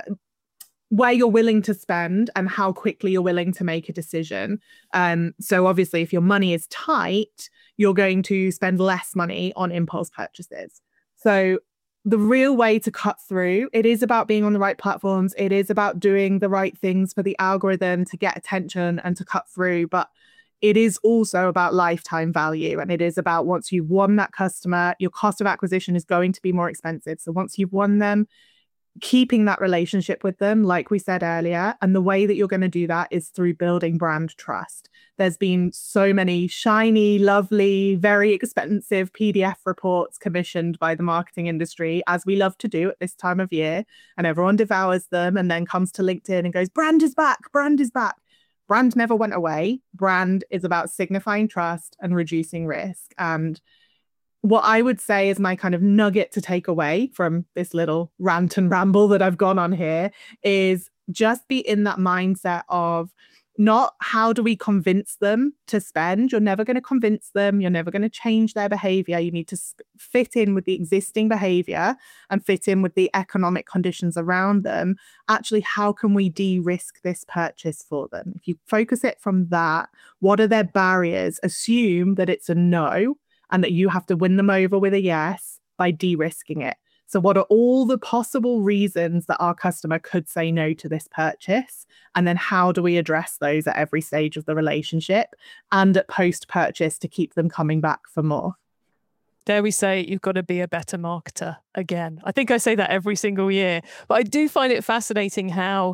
where you're willing to spend and how quickly you're willing to make a decision. Um, so obviously, if your money is tight, you're going to spend less money on impulse purchases. So the real way to cut through, it is about being on the right platforms. It is about doing the right things for the algorithm to get attention and to cut through. But it is also about lifetime value. And it is about, once you've won that customer, your cost of acquisition is going to be more expensive. So once you've won them, keeping that relationship with them, like we said earlier. And the way that you're going to do that is through building brand trust. There's been so many shiny, lovely, very expensive P D F reports commissioned by the marketing industry, as we love to do at this time of year. And everyone devours them and then comes to LinkedIn and goes, brand is back, brand is back. Brand never went away. Brand is about signifying trust and reducing risk. And what I would say is my kind of nugget to take away from this little rant and ramble that I've gone on here is just be in that mindset of not how do we convince them to spend. You're never going to convince them. You're never going to change their behavior. You need to fit in with the existing behavior and fit in with the economic conditions around them. Actually, how can we de-risk this purchase for them? If you focus it from that, what are their barriers? Assume that it's a no, and that you have to win them over with a yes by de-risking it. So what are all the possible reasons that our customer could say no to this purchase? And then how do we address those at every stage of the relationship and at post-purchase to keep them coming back for more? Dare we say you've got to be a better marketer again? I think I say that every single year, but I do find it fascinating how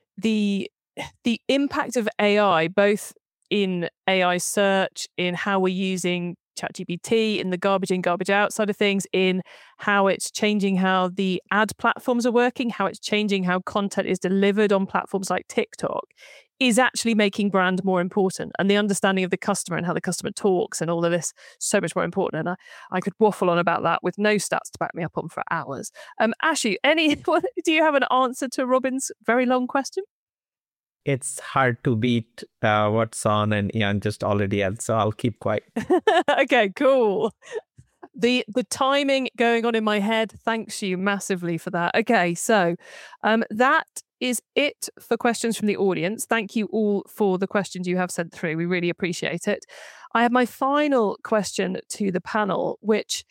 the the impact of A I, both in A I search, in how we're using ChatGPT, in the garbage in, garbage out side of things, in how it's changing how the ad platforms are working, how it's changing how content is delivered on platforms like TikTok, is actually making brand more important, and the understanding of the customer and how the customer talks and all of this so much more important. And I, I could waffle on about that with no stats to back me up on for hours. Um, Ashu, any do you have an answer to Robin's very long question? It's hard to beat uh, what Son and Ian just already had, so I'll keep quiet. Okay, cool. The the timing going on in my head, thanks you massively for that. Okay, so um, that is it for questions from the audience. Thank you all for the questions you have sent through. We really appreciate it. I have my final question to the panel, which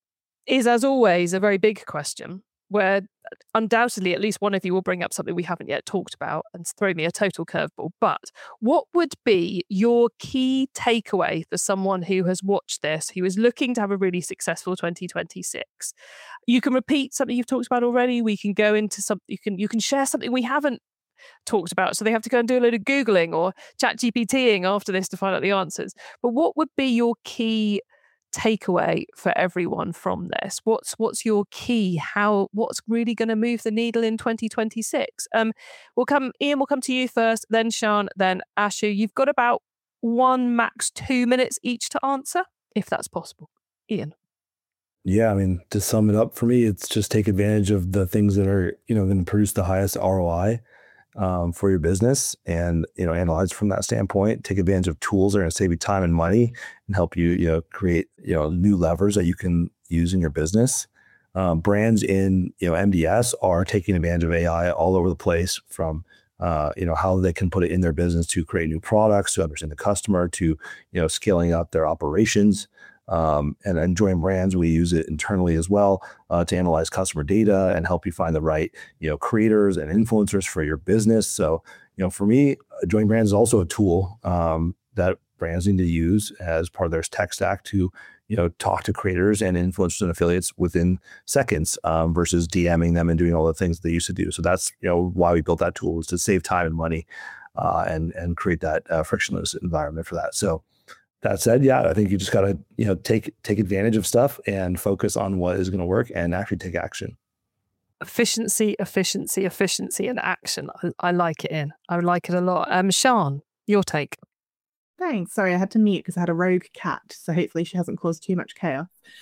is, as always, a very big question, where undoubtedly at least one of you will bring up something we haven't yet talked about and throw me a total curveball. But what would be your key takeaway for someone who has watched this, who is looking to have a really successful twenty twenty-six? You can repeat something you've talked about already. We can go into something, you can you can share something we haven't talked about. So they have to go and do a load of Googling or ChatGPTing after this to find out the answers. But what would be your key takeaway for everyone from this? What's what's your key? How what's really going to move the needle in twenty twenty-six? Um, we'll come. Ian, we'll come to you first, then Sian, then Ashu. You've got about one, max two minutes each to answer, if that's possible. Ian. Yeah, I mean, to sum it up for me, it's just take advantage of the things that are, you know, going to produce the highest R O I um, for your business, and, you know, analyze from that standpoint. Take advantage of tools that are going to save you time and money and help you, you know, create, you know, new levers that you can use in your business. Um, brands in, you know, M D S are taking advantage of A I all over the place, from, uh, you know, how they can put it in their business to create new products, to understand the customer, to, you know, scaling up their operations. Um, and enjoying brands, we use it internally as well uh, to analyze customer data and help you find the right, you know, creators and influencers for your business. So, you know, for me, Join Brands is also a tool um, that brands need to use as part of their tech stack to, you know, talk to creators and influencers and affiliates within seconds um, versus DMing them and doing all the things they used to do. So that's, you know, why we built that tool, is to save time and money uh, and and create that uh, frictionless environment for that. So. That said, yeah, I think you just got to, you know, take take advantage of stuff and focus on what is going to work and actually take action. Efficiency, efficiency, efficiency, and action. I, I like it in. I like it a lot. Um, Sian, your take. Thanks. Sorry, I had to mute because I had a rogue cat, so hopefully she hasn't caused too much chaos.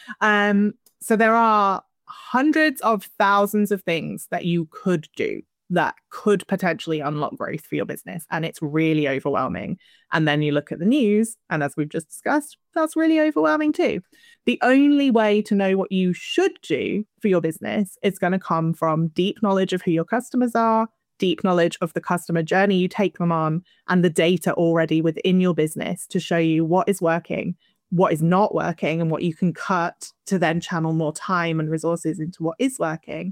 Um, so there are hundreds of thousands of things that you could do that could potentially unlock growth for your business, and it's really overwhelming. And then you look at the news, and as we've just discussed, that's really overwhelming too. The only way to know what you should do for your business is going to come from deep knowledge of who your customers are, deep knowledge of the customer journey you take them on, and the data already within your business to show you what is working, what is not working, and what you can cut to then channel more time and resources into what is working.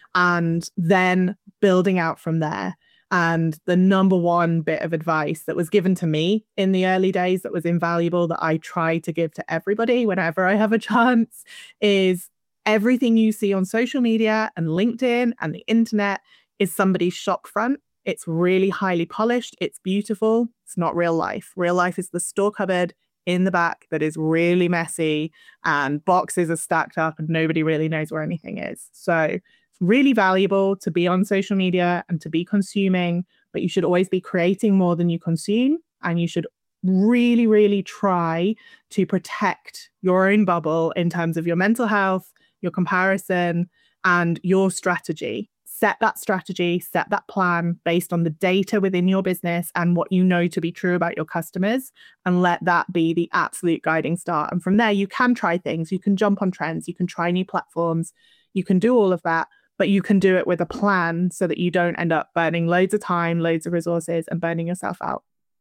And then building out from there. And the number one bit of advice that was given to me in the early days that was invaluable, that I try to give to everybody whenever I have a chance, is everything you see on social media and LinkedIn and the internet is somebody's shop front. It's really highly polished. It's beautiful. It's not real life. Real life is the store cupboard in the back that is really messy, and boxes are stacked up and nobody really knows where anything is. So really valuable to be on social media and to be consuming, but you should always be creating more than you consume. And you should really, really try to protect your own bubble in terms of your mental health, your comparison, and your strategy. Set that strategy, set that plan based on the data within your business and what you know to be true about your customers, and let that be the absolute guiding star. And from there, you can try things, you can jump on trends, you can try new platforms, you can do all of that. But you can do it with a plan so that you don't end up burning loads of time, loads of resources, and burning yourself out.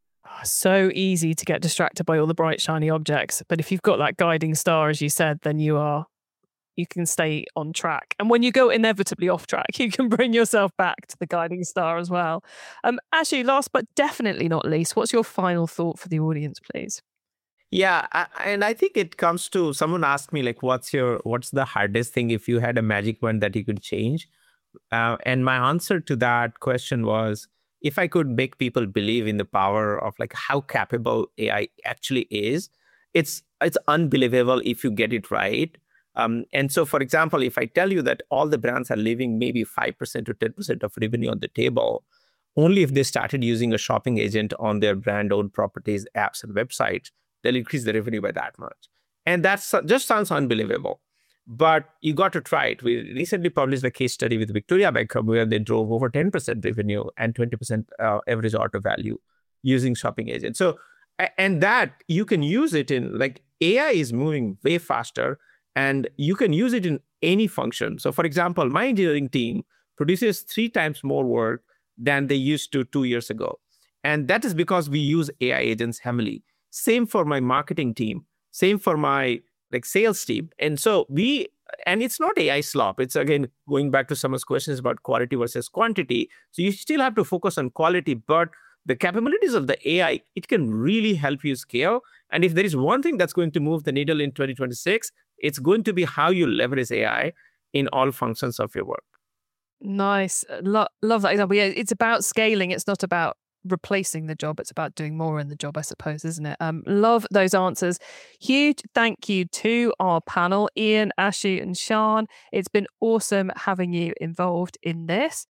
So easy to get distracted by all the bright, shiny objects. But if you've got that guiding star, as you said, then you are you can stay on track. And when you go inevitably off track, you can bring yourself back to the guiding star as well. Um, Ashu, last but definitely not least, what's your final thought for the audience, please? Yeah, I, and I think it comes to, someone asked me, like, what's your, what's the hardest thing if you had a magic wand that you could change? Uh, and my answer to that question was, if I could make people believe in the power of like how capable A I actually is, it's it's unbelievable if you get it right. Um, and so, for example, if I tell you that all the brands are leaving maybe five percent to ten percent of revenue on the table, only if they started using a shopping agent on their brand-owned properties, apps, and websites, they'll increase the revenue by that much. And that just sounds unbelievable. But you got to try it. We recently published a case study with Victoria Beckham where they drove over ten percent revenue and twenty percent uh, average order value using shopping agents. So, and that you can use it in, like, A I is moving way faster and you can use it in any function. So, for example, my engineering team produces three times more work than they used to two years ago. And that is because we use A I agents heavily. Same for my marketing team. Same for my like sales team. And so we, and it's not A I slop. It's, again, going back to someone's questions about quality versus quantity. So you still have to focus on quality, but the capabilities of the A I, it can really help you scale. And if there is one thing that's going to move the needle in twenty twenty-six, it's going to be how you leverage A I in all functions of your work. Nice. Lo- love that example. Yeah, it's about scaling. It's not about replacing the job. It's about doing more in the job, I suppose, isn't it? Um, love those answers. Huge thank you to our panel, Ian, Ashu, and Sean. It's been awesome having you involved in this.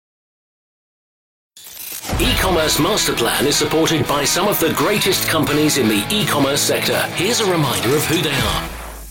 E-commerce Master Plan is supported by some of the greatest companies in the e-commerce sector. Here's a reminder of who they are.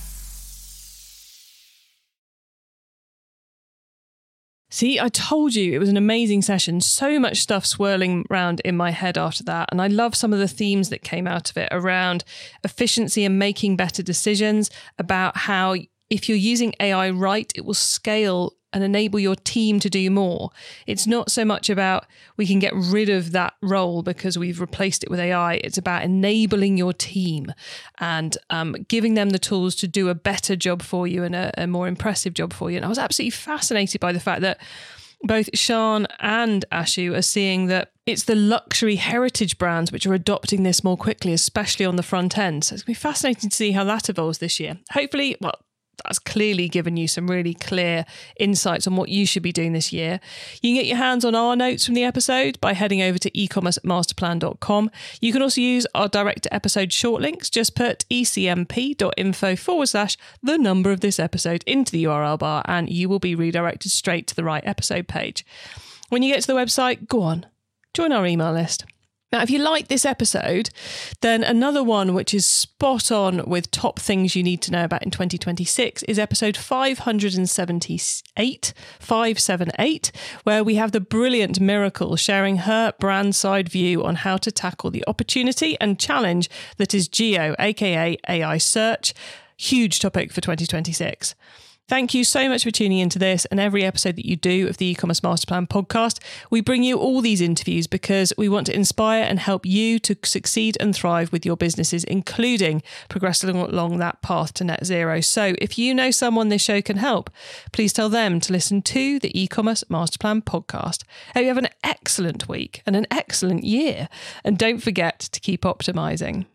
See, I told you it was an amazing session. So much stuff swirling around in my head after that. And I love some of the themes that came out of it around efficiency and making better decisions, about how if you're using A I right, it will scale and enable your team to do more. It's not so much about we can get rid of that role because we've replaced it with A I. It's about enabling your team and um, giving them the tools to do a better job for you and a, a more impressive job for you. And I was absolutely fascinated by the fact that both Sean and Ashu are seeing that it's the luxury heritage brands which are adopting this more quickly, especially on the front end. So it's going to be fascinating to see how that evolves this year. Hopefully, well, that's clearly given you some really clear insights on what you should be doing this year. You can get your hands on our notes from the episode by heading over to e commerce master plan dot com. You can also use our direct to episode short links. Just put ecmp.info forward slash the number of this episode into the U R L bar and you will be redirected straight to the right episode page. When you get to the website, go on, join our email list. Now, if you like this episode, then another one which is spot on with top things you need to know about in twenty twenty-six is episode five seventy-eight, five seventy-eight, where we have the brilliant Miracle sharing her brand side view on how to tackle the opportunity and challenge that is geo, aka A I search. Huge topic for twenty twenty-six. Thank you so much for tuning into this and every episode that you do of the E-commerce Master Plan podcast. We bring you all these interviews because we want to inspire and help you to succeed and thrive with your businesses, including progressing along that path to net zero. So if you know someone this show can help, please tell them to listen to the E-commerce Master Plan podcast. Hope you have an excellent week and an excellent year. And don't forget to keep optimizing.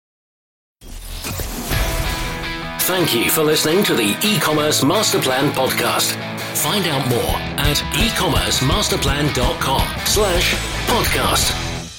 Thank you for listening to the E-commerce Master Plan podcast. Find out more at ecommercemasterplan.com slash podcast.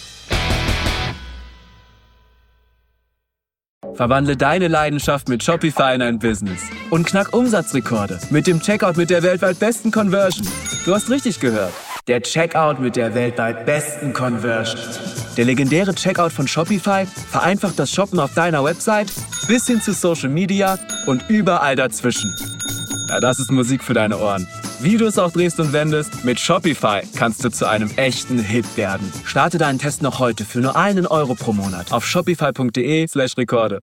Verwandle deine Leidenschaft mit Shopify in ein Business und knack Umsatzrekorde mit dem Checkout mit der weltweit besten Conversion. Du hast richtig gehört. Der Checkout mit der weltweit besten Conversion. Der legendäre Checkout von Shopify vereinfacht das Shoppen auf deiner Website bis hin zu Social Media und überall dazwischen. Ja, das ist Musik für deine Ohren. Wie du es auch drehst und wendest, mit Shopify kannst du zu einem echten Hit werden. Starte deinen Test noch heute für nur einen Euro pro Monat auf shopify.de slash Rekorde.